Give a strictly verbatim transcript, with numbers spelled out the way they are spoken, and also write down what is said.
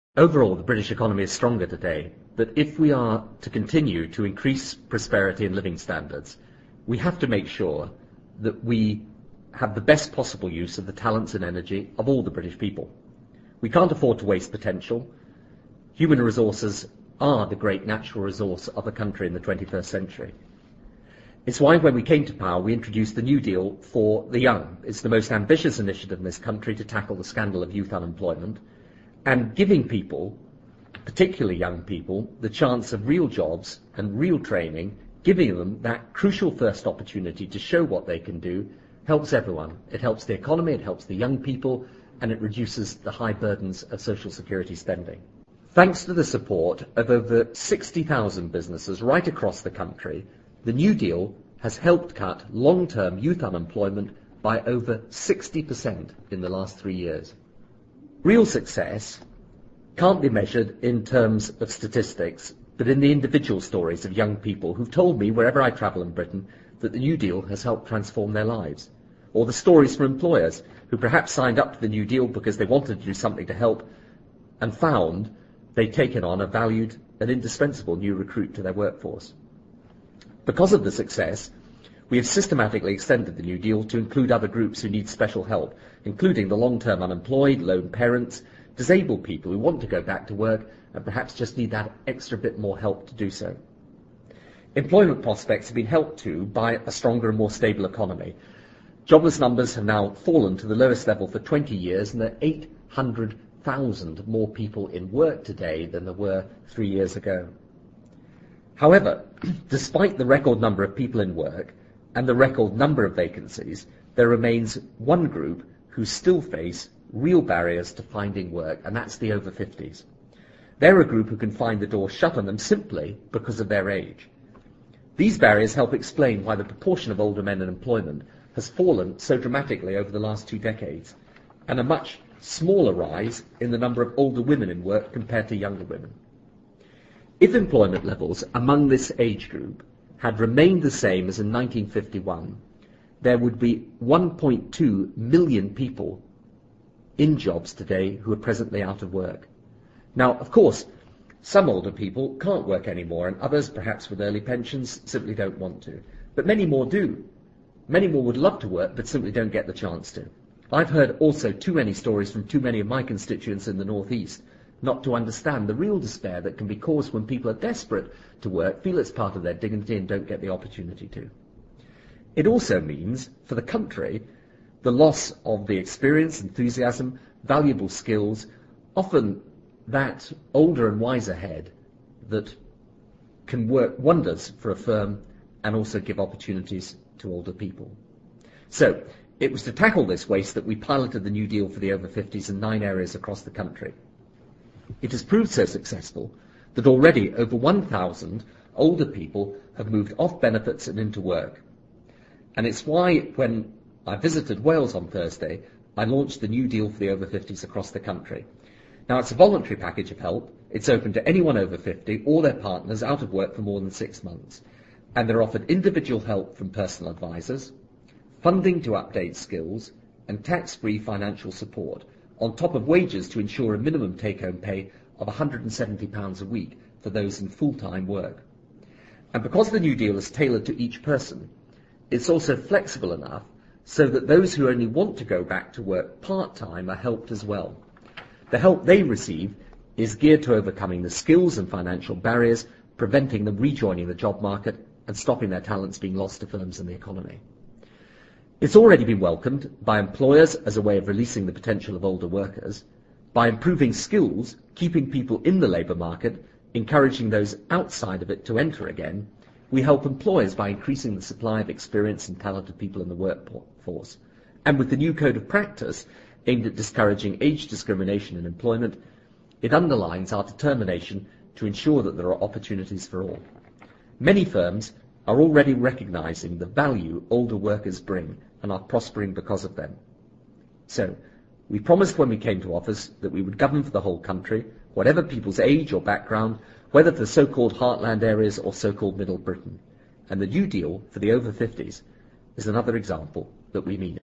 Overall, the British economy is stronger today, but if we are to continue to increase prosperity and living standards, we have to make sure that we have the best possible use of the talents and energy of all the British people. We can't afford to waste potential. Human resources are the great natural resource of a country in the twenty-first century. It's why when we came to power we introduced the New Deal for the young. It's the most ambitious initiative in this country to tackle the scandal of youth unemployment and giving people, particularly young people, the chance of real jobs and real training, giving them that crucial first opportunity to show what they can do, helps everyone. It helps the economy, it helps the young people, and it reduces the high burdens of social security spending. Thanks to the support of over sixty thousand businesses right across the country, the New Deal has helped cut long-term youth unemployment by over sixty percent in the last three years. Real success can't be measured in terms of statistics, but in the individual stories of young people who've told me wherever I travel in Britain that the New Deal has helped transform their lives. Or the stories from employers who perhaps signed up to the New Deal because they wanted to do something to help and found they'd taken on a valued and indispensable new recruit to their workforce. Because of the success, we have systematically extended the New Deal to include other groups who need special help, including the long-term unemployed, lone parents, disabled people who want to go back to work and perhaps just need that extra bit more help to do so. Employment prospects have been helped too by a stronger and more stable economy. Jobless numbers have now fallen to the lowest level for twenty years, and there are eight hundred thousand more people in work today than there were three years ago. However, despite the record number of people in work and the record number of vacancies, there remains one group who still face real barriers to finding work, and that's the over fifties. They're a group who can find the door shut on them simply because of their age. These barriers help explain why the proportion of older men in employment has fallen so dramatically over the last two decades, and a much smaller rise in the number of older women in work compared to younger women. If employment levels among this age group had remained the same as in nineteen fifty-one, there would be one point two million people in jobs today who are presently out of work. Now, of course, some older people can't work anymore, and others, perhaps with early pensions, simply don't want to. But many more do. Many more would love to work, but simply don't get the chance to. I've heard also too many stories from too many of my constituents in the North East not to understand the real despair that can be caused when people are desperate to work, feel it's part of their dignity, and don't get the opportunity to. It also means, for the country, the loss of the experience, enthusiasm, valuable skills, often that older and wiser head that can work wonders for a firm and also give opportunities to older people. So, it was to tackle this waste that we piloted the New Deal for the over fifties in nine areas across the country. It has proved so successful that already over one thousand older people have moved off benefits and into work. And it's why, when I visited Wales on Thursday, I launched the New Deal for the over fifties across the country. Now, it's a voluntary package of help. It's open to anyone over fifty or their partners out of work for more than six months. And they're offered individual help from personal advisors, funding to update skills, and tax-free financial support, on top of wages to ensure a minimum take-home pay of one hundred and seventy pounds a week for those in full-time work. And because the New Deal is tailored to each person, it's also flexible enough so that those who only want to go back to work part-time are helped as well. The help they receive is geared to overcoming the skills and financial barriers, preventing them rejoining the job market and stopping their talents being lost to firms and the economy. It's already been welcomed by employers as a way of releasing the potential of older workers, by improving skills, keeping people in the labour market, encouraging those outside of it to enter again. We help employers by increasing the supply of experienced and talented people in the workforce. And with the new code of practice aimed at discouraging age discrimination in employment, it underlines our determination to ensure that there are opportunities for all. Many firms are already recognising the value older workers bring and are prospering because of them. So, we promised when we came to office that we would govern for the whole country, whatever people's age or background, whether for so-called heartland areas or so-called Middle Britain. And the New Deal for the over fifties is another example that we mean it.